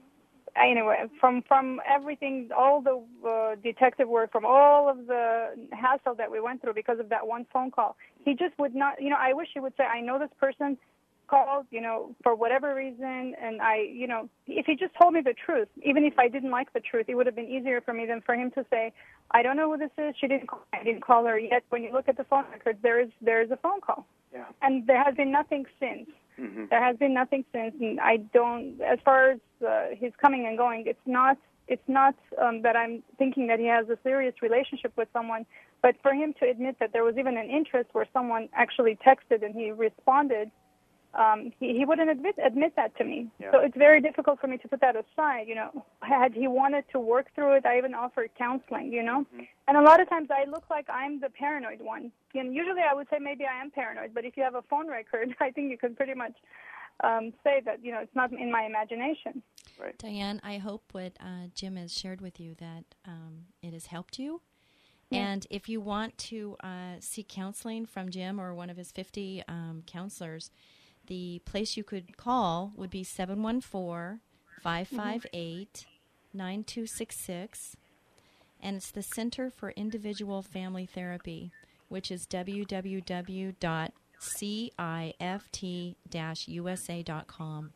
anyway, from from everything, all the uh, detective work, from all of the hassle that we went through because of that one phone call, he just would not, you know, I wish he would say, I know this person called, you know, for whatever reason, and I, you know, if he just told me the truth, even if I didn't like the truth, it would have been easier for me than for him to say, I don't know who this is, she didn't call, I didn't call her, yet when you look at the phone records, there is there is a phone call.
Yeah.
And there has been nothing since. Mm-hmm. There has been nothing since, and I don't, as far as uh, his coming and going, it's not, it's not um, that I'm thinking that he has a serious relationship with someone, but for him to admit that there was even an interest where someone actually texted and he responded, um, he, he wouldn't admit, admit that to me. Yeah. So it's very difficult for me to put that aside, you know. Had he wanted to work through it, I even offered counseling, you know. Mm-hmm. And a lot of times I look like I'm the paranoid one. And usually I would say maybe I am paranoid, but if you have a phone record, I think you can pretty much um, say that, you know, it's not in my imagination.
Right.
Diane, I hope what uh, Jim has shared with you that um, it has helped you. Yeah. And if you want to uh, seek counseling from Jim or one of his fifty um, counselors, the place you could call would be seven one four, five five eight, nine two six six. And it's the Center for Individual Family Therapy, which is w w w dot C I F T U S A dot com.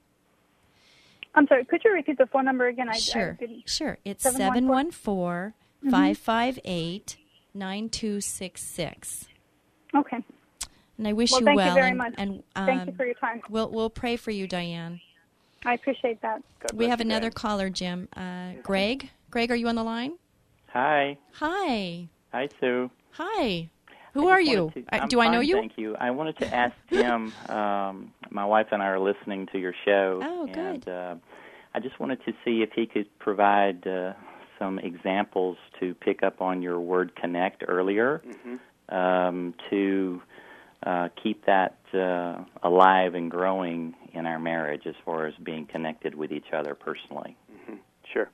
I'm sorry, could you repeat the phone number again? I,
Sure,
I didn't.
sure. It's
seven
seven
one
one four, five five eight, nine two six six.
Okay.
And I wish
Well,
you
thank
well.
you very
and,
much.
And, um,
Thank you for your time.
We'll, we'll pray for you, Diane.
I appreciate that.
God
We
bless
have
you,
another
Diane.
caller, Jim. Uh, Greg? Greg, are you on the line?
Hi.
Hi.
Hi, Sue.
Hi. Who
I
are
just
you?
wanted to-
Uh,
I'm
Do I know
fine,
you?
Thank you. I wanted to ask Jim, um, my wife and I are listening to your show.
Oh, good.
And uh, I just wanted to see if he could provide uh, some examples to pick up on your word connect earlier,
Mm-hmm.
um, to uh, keep that uh, alive and growing in our marriage as far as being connected with each other personally.
Mm-hmm. Sure.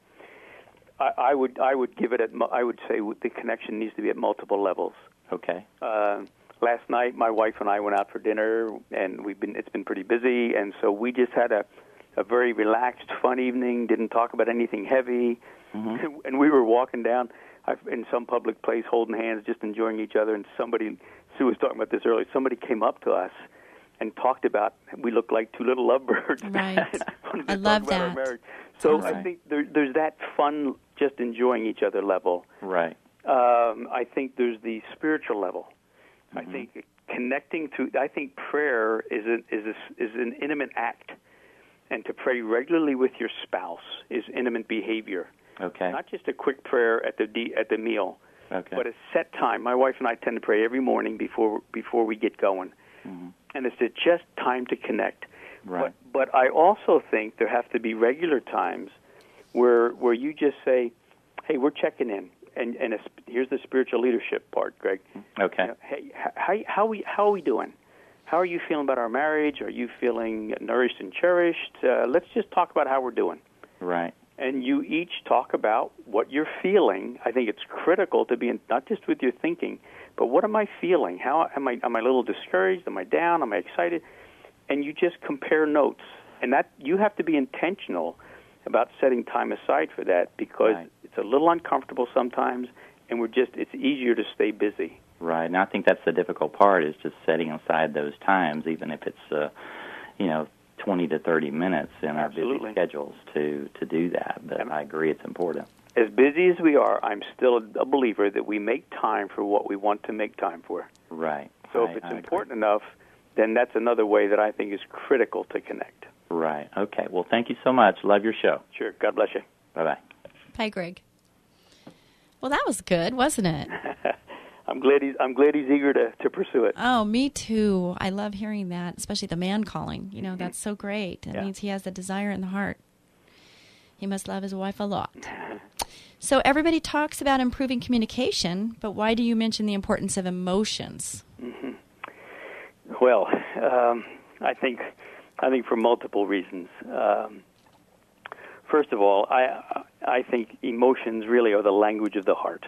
I, I would I would give it at mu- I would say the connection needs to be at multiple levels.
Okay.
Uh, last night, my wife and I went out for dinner, and we've been it's been pretty busy, and so we just had a a very relaxed, fun evening. Didn't talk about anything heavy,
Mm-hmm.
and we were walking down in some public place, holding hands, just enjoying each other. And somebody, Sue was talking about this earlier. Somebody came up to us and talked about we look like two little lovebirds.
Right.
I,
I love
about our
that.
marriage. So
Right.
I think there, there's that fun, just enjoying each other level.
Right.
Um, I think there's the spiritual level.
Mm-hmm.
I think connecting to. I think prayer is an is a, is an intimate act, and to pray regularly with your spouse is intimate behavior.
Okay.
Not just a quick prayer at the de- at the meal,
Okay.
but a set time. My wife and I tend to pray every morning before before we get going,
Mm-hmm.
and it's a just time to connect.
Right.
But but I also think there have to be regular times where where you just say, "Hey, we're checking in," and and a, here's the spiritual leadership part, Greg.
Okay.
You know, hey, h- how how we how are we doing? How are you feeling about our marriage? Are you feeling nourished and cherished? Uh, let's just talk about how we're doing.
Right.
And you each talk about what you're feeling. I think it's critical to be in, not just with your thinking, but what am I feeling? How am I? Am I a little discouraged? Am I down? Am I excited? And you just compare notes, and that you have to be intentional about setting time aside for that because
Right.
it's a little uncomfortable sometimes, and we're just it's easier to stay busy.
Right, and I think that's the difficult part is just setting aside those times, even if it's, uh, you know, twenty to thirty minutes in our
Absolutely.
busy schedules to, to do that. But
And-
I agree it's important.
As busy as we are, I'm still a, a believer that we make time for what we want to make time for.
Right.
So
I-
if it's
I agree.
important enough, then that's another way that I think is critical to connect.
Right. Okay. Well, thank you so much. Love your show.
Sure. God bless you.
Bye-bye.
Hi, Greg. Well, that was good, wasn't it?
I'm glad he's I'm glad he's eager to, to pursue it.
Oh, me too. I love hearing that, especially the man calling. You know, that's so great. That
Yeah.
means he has the desire in the heart. He must love his wife a lot. So everybody talks about improving communication, but why do you mention the importance of emotions?
Mm-hmm. Well, um, I think I think for multiple reasons. Um, first of all, I I think emotions really are the language of the heart.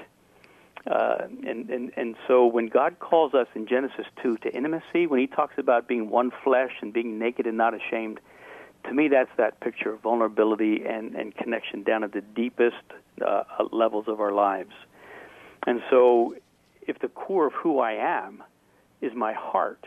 Uh, and, and, and so when God calls us in Genesis two to intimacy, when he talks about being one flesh and being naked and not ashamed, to me that's that picture of vulnerability and, and connection down at the deepest uh, levels of our lives. And so if the core of who I am is my heart,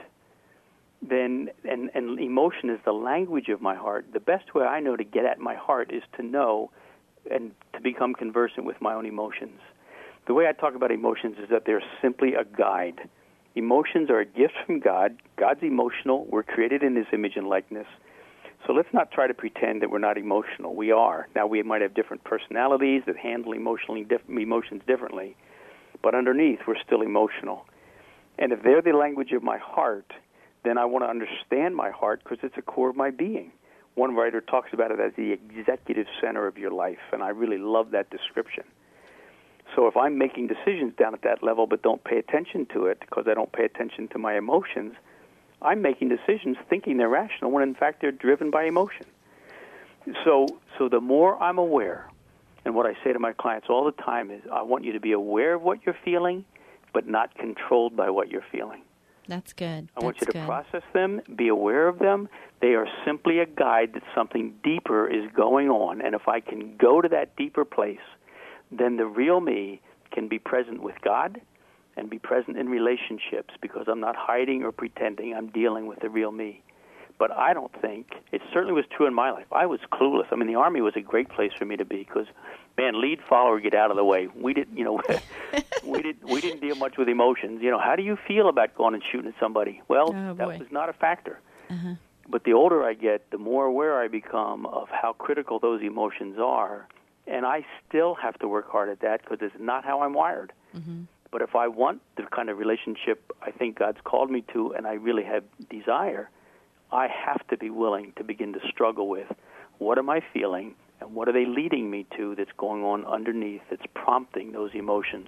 then and, and emotion is the language of my heart, the best way I know to get at my heart is to know and to become conversant with my own emotions. The way I talk about emotions is that they're simply a guide. Emotions are a gift from God. God's emotional. We're created in his image and likeness. So let's not try to pretend that we're not emotional. We are. Now, we might have different personalities that handle emotionally diff- emotions differently, but underneath, we're still emotional. And if they're the language of my heart, then I want to understand my heart because it's a core of my being. One writer talks about it as the executive center of your life, and I really love that description. So if I'm making decisions down at that level but don't pay attention to it because I don't pay attention to my emotions, I'm making decisions thinking they're rational when in fact they're driven by emotion. So so the more I'm aware, and what I say to my clients all the time is I want you to be aware of what you're feeling but not controlled by what you're feeling.
That's good.
I want you
That's
to
good.
process them, be aware of them. They are simply a guide that something deeper is going on. And if I can go to that deeper place, then the real me can be present with God and be present in relationships because I'm not hiding or pretending. I'm dealing with the real me. But I don't think, it certainly was true in my life. I was clueless. I mean, the Army was a great place for me to be because, man, lead, follower, get out of the way. We didn't, you know, we didn't we didn't deal much with emotions. You know, how do you feel about going and shooting at somebody? Well,
Oh,
that
boy.
was not a factor.
Uh-huh.
But the older I get, the more aware I become of how critical those emotions are. And I still have to work hard at that because it's not how I'm wired.
Mm-hmm.
But if I want the kind of relationship I think God's called me to and I really have desire, I have to be willing to begin to struggle with what am I feeling and what are they leading me to that's going on underneath that's prompting those emotions.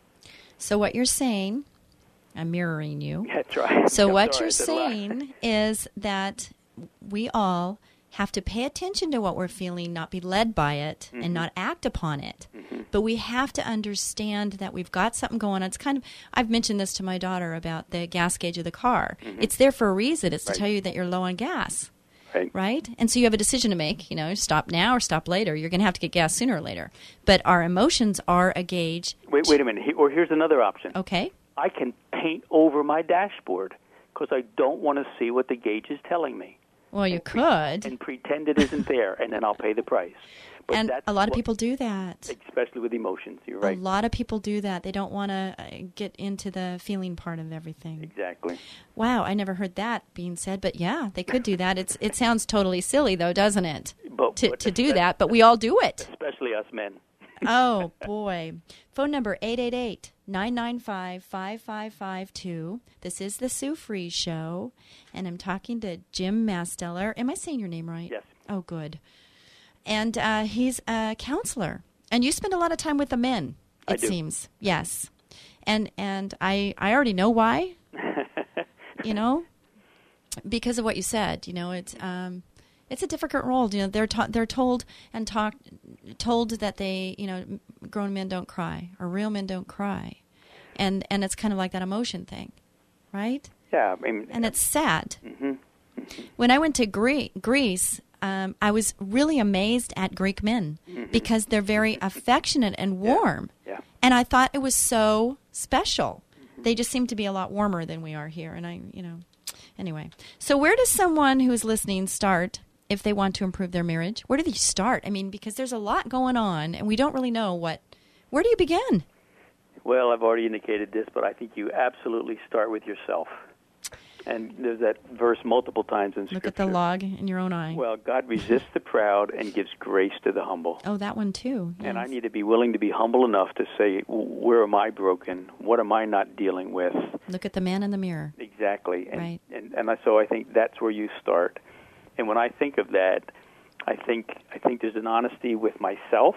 So what you're saying, I'm mirroring you.
That's right.
So
I'm
what
sorry, I
you're
said a lot.
saying is that we all have to pay attention to what we're feeling, not be led by it,
Mm-hmm.
and not act upon it. But we have to understand that we've got something going on. It's kind of, I've mentioned this to my daughter about the gas gauge of the car. It's there for a reason. It's to
Right.
tell you that you're low on gas,
Right.
right? And so you have a decision to make, you know, stop now or stop later. You're going to have to get gas sooner or later. But our emotions are a gauge.
Wait, wait a minute. He- Or here's another option.
Okay.
I can paint over my dashboard because I don't want to see what the gauge is telling me
Well, you could.
and pretend it isn't there, and then I'll pay the price. But
And
that's
a lot of
what-
people do that.
especially with emotions. You're right.
A lot of people do that. They don't want to uh, get into the feeling part of everything.
Exactly.
Wow, I never heard that being said, but yeah, they could do that. It's it sounds totally silly though, doesn't it?
But,
To
but
to do
espe-
that, but we all do it.
especially us men.
Oh boy. Phone number eight eight eight, nine nine five, five five five two. This is the Sue Freeze Show, and I'm talking to Jim Masteller. Am I saying your name right?
Yes.
Oh, good. And uh, he's a counselor. And you spend a lot of time with the men,
I
it
do.
seems. Yes. And and I, I already know why, you know, because of what you said. You know, it's um, it's a difficult role. You know, they're ta- they're told and talk told that they, you know, grown men don't cry or real men don't cry, and and it's kind of like that emotion thing, right?
Yeah, I mean,
And it's sad.
hmm
When I went to Gre- Greece, um, I was really amazed at Greek men because they're very affectionate and warm.
Yeah.
And I thought it was so special. They just seem to be a lot warmer than we are here. And I, you know, anyway. So where does someone who is listening start if they want to improve their marriage? Where do they start? I mean, because there's a lot going on and we don't really know what, where do you begin?
Well, I've already indicated this, but I think you absolutely start with yourself. And there's that verse multiple times in Scripture.
Look at the log in your own eye.
Well, God resists the proud and gives grace to the humble.
Oh, that one too.
And I
Yes.
need to be willing to be humble enough to say, where am I broken? What am I not dealing with?
Look at the man in the mirror.
Exactly. And,
Right.
and, and I, so I think that's where you start. And when I think of that, I think I think there's an honesty with myself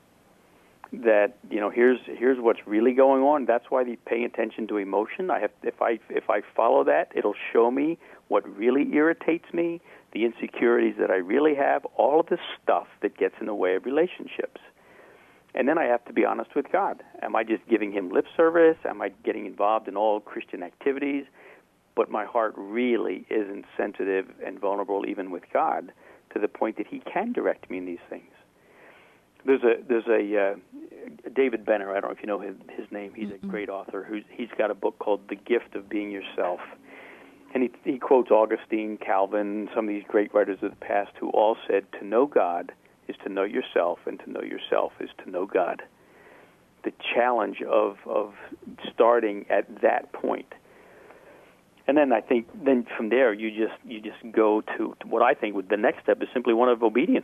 that, you know, here's here's what's really going on. That's why the paying attention to emotion. I have if I if I follow that, it'll show me what really irritates me, the insecurities that I really have, all of this stuff that gets in the way of relationships. And then I have to be honest with God. Am I just giving him lip service? Am I getting involved in all Christian activities? But my heart really isn't sensitive and vulnerable even with God to the point that he can direct me in these things. There's a there's a uh, David Benner. I don't know if you know his, his name. He's
Mm-mm.
a great author. Who's he's got a book called The Gift of Being Yourself, and he he quotes Augustine, Calvin, some of these great writers of the past who all said, "To know God is to know yourself, and to know yourself is to know God." The challenge of of starting at that point, and then I think then from there you just you just go to, to what I think would the next step is simply one of obedience.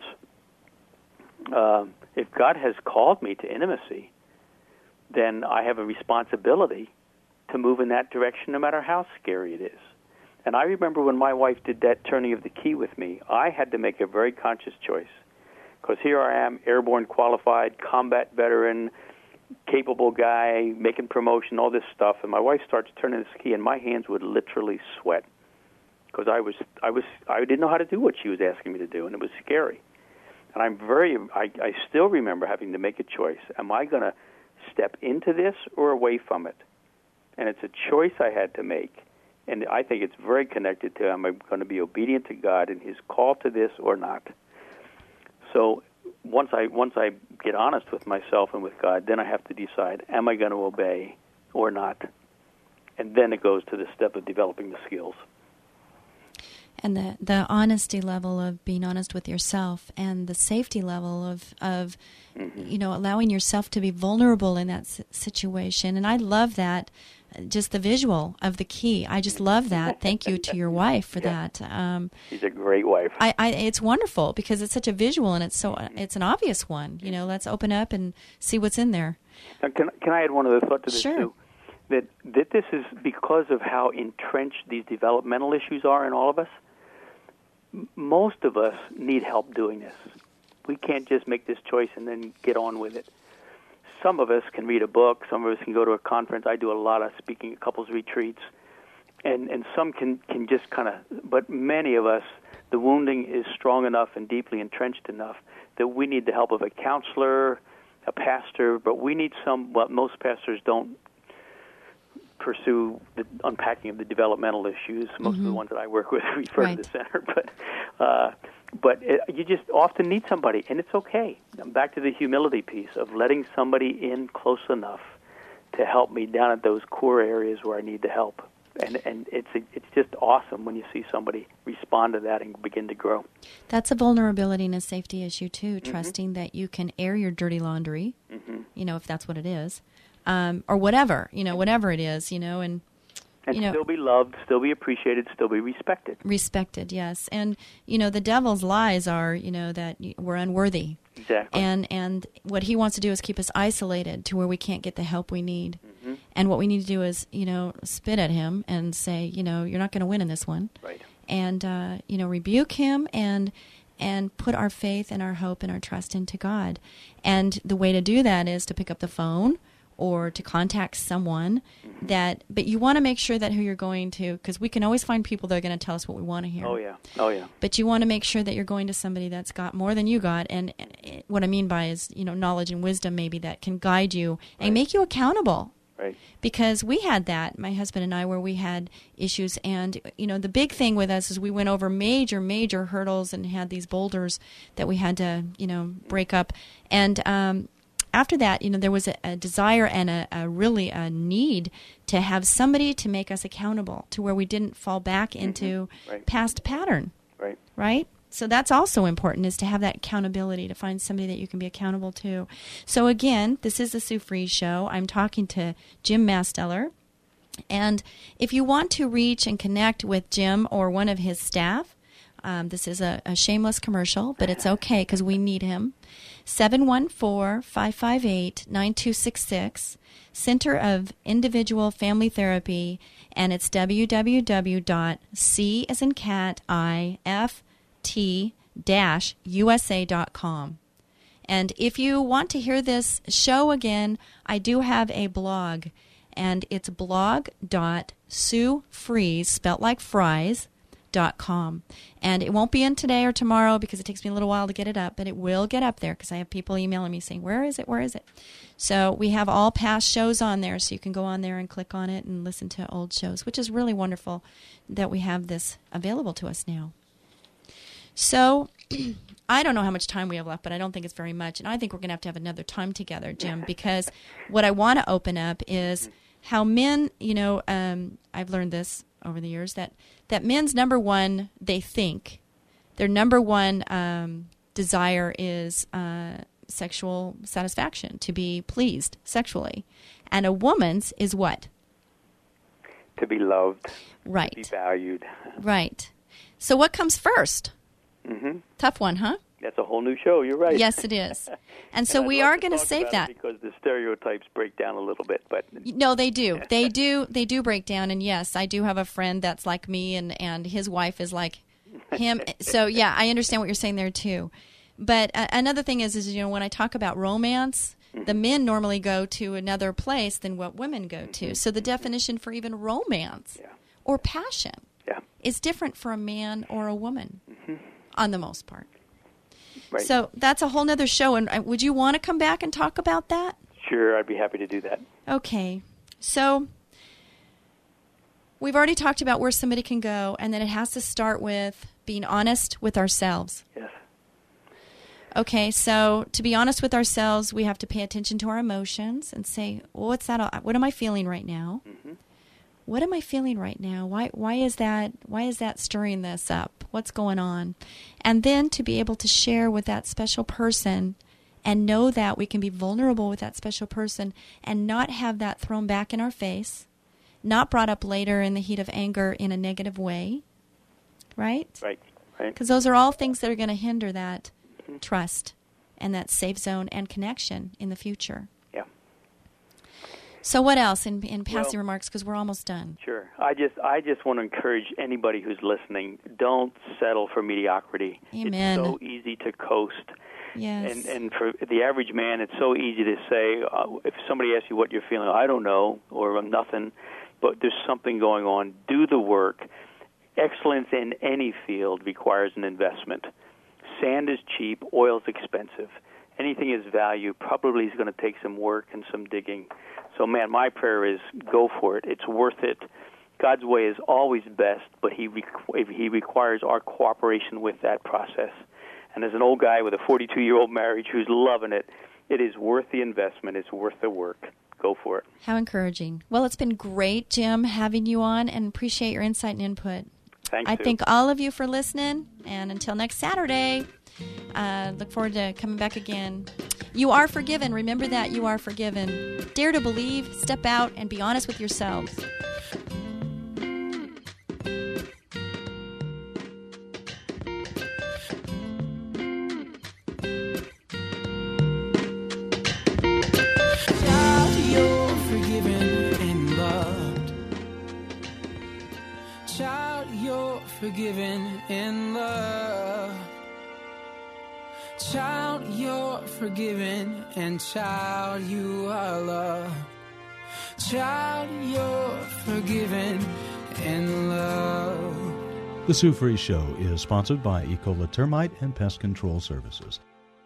Uh, if God has called me to intimacy, then I have a responsibility to move in that direction no matter how scary it is. And I remember when my wife did that turning of the key with me, I had to make a very conscious choice. Because here I am, airborne qualified, combat veteran, capable guy, making promotion, all this stuff, and my wife starts turning this key, and my hands would literally sweat. Because I was, I was, I didn't know how to do what she was asking me to do, and it was scary. And I'm very, I, I still remember having to make a choice. Am I going to step into this or away from it? And it's a choice I had to make. And I think it's very connected to, am I going to be obedient to God and his call to this or not? So once I once I get honest with myself and with God, then I have to decide, am I going to obey or not. And then it goes to the step of developing the skills.
And the, the honesty level of being honest with yourself, and the safety level of, of mm-hmm. you know, allowing yourself to be vulnerable in that s- situation. And I love that, just the visual of the key. I just love that. Thank you to your wife for
yeah.
that. Um,
She's a great wife.
I, I, it's wonderful because it's such a visual, and it's so it's an obvious one. You know, let's open up and see what's in there.
Now, can, can I add one other thought to this,
sure.
too? That, that this is because of how entrenched these developmental issues are in all of us. Most of us need help doing this. We can't just make this choice and then get on with it. Some of us can read a book. Some of us can go to a conference. I do a lot of speaking at couples retreats. And, and some can, can just kind of, but many of us, the wounding is strong enough and deeply entrenched enough that we need the help of a counselor, a pastor, but we need some, what most pastors don't pursue the unpacking of the developmental issues. Most mm-hmm. of the ones that I work with refer right. to the center, but uh, but it, you just often need somebody, and it's okay. Back to the humility piece of letting somebody in close enough to help me down at those core areas where I need the help, and and it's it's just awesome when you see somebody respond to that and begin to grow.
That's a vulnerability and a safety issue too. Mm-hmm. Trusting that you can air your dirty laundry, mm-hmm. you know, if that's what it is. Um, or whatever, you know, whatever it is, you know, and
and
you know,
still be loved, still be appreciated, still be respected.
Respected, yes, and you know, the devil's lies are, you know, that we're unworthy.
Exactly.
And and what he wants to do is keep us isolated to where we can't get the help we need. Mm-hmm. And what we need to do is, you know, spit at him and say, you know, you're not going to win in this one.
Right.
And uh, you know, rebuke him and and put our faith and our hope and our trust into God. And the way to do that is to pick up the phone or to contact someone that, but you want to make sure that who you're going to, because we can always find people that are going to tell us what we want to hear.
Oh, yeah. Oh, yeah.
But you want to make sure that you're going to somebody that's got more than you got, and what I mean by is, you know, knowledge and wisdom maybe that can guide you and
right.
make you accountable.
Right.
Because we had that, my husband and I, where we had issues, and, you know, the big thing with us is we went over major, major hurdles and had these boulders that we had to, you know, break up. And, um, after that, you know, there was a, a desire and a, a really a need to have somebody to make us accountable to where we didn't fall back into
mm-hmm. right.
past pattern.
Right.
Right? So that's also important, is to have that accountability, to find somebody that you can be accountable to. So again, this is the Sue Fries Show. I'm talking to Jim Masteller. And if you want to reach and connect with Jim or one of his staff, um, this is a, a shameless commercial, but it's okay because we need him. seven one four, five five eight, nine two six six, Center of Individual Family Therapy, and it's w w w dot c as in cat, I, F, T, dash, U S A dot com. And if you want to hear this show again, I do have a blog, and it's blog dot sue fries, spelt like fries, dot com. And it won't be in today or tomorrow because it takes me a little while to get it up, but it will get up there because I have people emailing me saying, where is it, where is it? So we have all past shows on there, so you can go on there and click on it and listen to old shows, which is really wonderful that we have this available to us now. So I don't know how much time we have left, but I don't think it's very much. And I think we're going to have to have another time together, Jim, because what I want to open up is how men, you know, um, I've learned this over the years, that, that men's number one, they think, their number one um, desire is uh, sexual satisfaction, to be pleased sexually. And a woman's is what?
To be loved.
Right.
To be valued.
Right. So what comes first?
Mm-hmm.
Tough one, huh?
That's a whole new show. You're right.
Yes, it is. And so
and
we are going to save that,
because the stereotypes break down a little bit. But
no, they do. They do. They do break down. And yes, I do have a friend that's like me, and, and his wife is like him. So yeah, I understand what you're saying there too. But uh, another thing is, is you know, when I talk about romance, mm-hmm. the men normally go to another place than what women go to. Mm-hmm. So the definition for even romance
yeah.
or passion
yeah.
is different for a man or a woman, mm-hmm. on the most part.
Right.
So that's a whole nother show. And would you want to come back and talk about that?
Sure, I'd be happy to do that.
Okay. So we've already talked about where somebody can go, and then it has to start with being honest with ourselves.
Yes.
Okay, so to be honest with ourselves, we have to pay attention to our emotions and say, well, what's that? What am I feeling right now? Mm-hmm. What am I feeling right now? Why why is that why is that stirring this up? What's going on? And then to be able to share with that special person and know that we can be vulnerable with that special person and not have that thrown back in our face, not brought up later in the heat of anger in a negative way, right?
Right, right.
Because those are all things that are going to hinder that mm-hmm. trust and that safe zone and connection in the future.
Yeah.
So what else in, in passing
well,
remarks, because we're almost done?
Sure. I just I just want to encourage anybody who's listening, don't settle for mediocrity.
Amen.
It's so easy to coast.
Yes.
And and for the average man, it's so easy to say, uh, if somebody asks you what you're feeling, I don't know, or nothing, but there's something going on. Do the work. Excellence in any field requires an investment. Sand is cheap, oil's expensive. Anything is value probably is going to take some work and some digging. So, man, my prayer is go for it. It's worth it. God's way is always best, but he requ- he requires our cooperation with that process. And as an old guy with a forty-two-year-old marriage who's loving it, it is worth the investment. It's worth the work. Go for it.
How encouraging. Well, it's been great, Jim, having you on, and appreciate your insight and input.
Thanks,
I
Sue.
thank all of you for listening, and until next Saturday, uh, look forward to coming back again. You are forgiven. Remember that you are forgiven. Dare to believe, step out, and be honest with yourselves.
Child, you're forgiven and loved. Child, you're forgiven and loved. Child, you're forgiven, and child, you are loved. Child, you're forgiven and loved.
The Sue Fries Show is sponsored by Ecola Termite and Pest Control Services.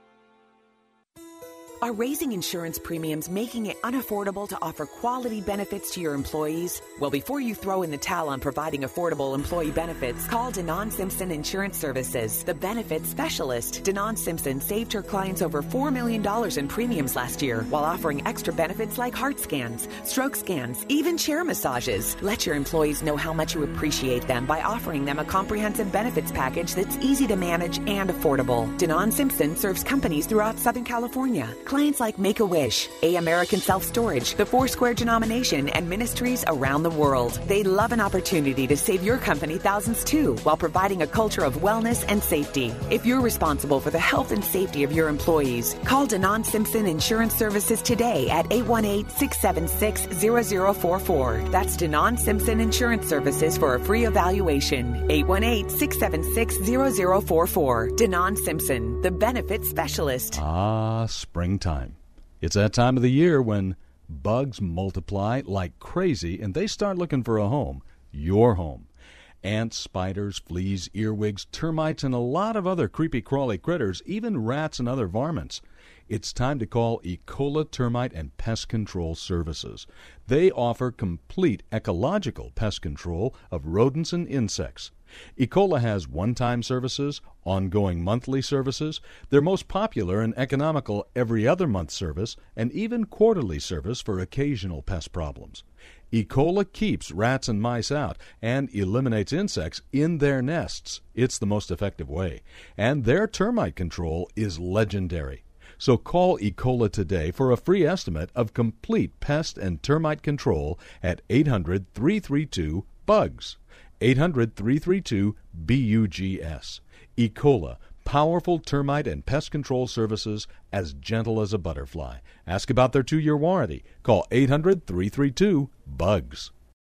Are raising insurance premiums making it unaffordable to offer quality benefits to your employees? Well, before you throw in the towel on providing affordable employee benefits, call Denon Simpson Insurance Services, the benefits specialist. Denon Simpson saved her clients over four million dollars in premiums last year while offering extra benefits like heart scans, stroke scans, even chair massages. Let your employees know how much you appreciate them by offering them a comprehensive benefits package that's easy to manage and affordable. Denon Simpson serves companies throughout Southern California. Clients like Make-A-Wish, A American Self-Storage, the Foursquare Denomination, and ministries around the world. They love an opportunity to save your company thousands too, while providing a culture of wellness and safety. If you're responsible for the health and safety of your employees, call Denon Simpson Insurance Services today at eight one eight, six seven six, zero zero four four. That's Denon Simpson Insurance Services for a free evaluation. eight one eight, six seven six, zero zero four four. Denon Simpson, the benefits specialist.
Ah, springtime. It's that time of the year when bugs multiply like crazy and they start looking for a home, your home. Ants, spiders, fleas, earwigs, termites, and a lot of other creepy crawly critters, even rats and other varmints. It's time to call Ecola Termite and Pest Control Services. They offer complete ecological pest control of rodents and insects. Ecola has one-time services, ongoing monthly services, their most popular and economical every other month service, and even quarterly service for occasional pest problems. Ecola keeps rats and mice out and eliminates insects in their nests. It's the most effective way. And their termite control is legendary. So call Ecola today for a free estimate of complete pest and termite control at eight hundred, three three two, B U G S. eight hundred, three three two, B U G S. Ecola, powerful termite and pest control services as gentle as a butterfly. Ask about their two-year warranty. Call eight hundred, three three two, B U G S.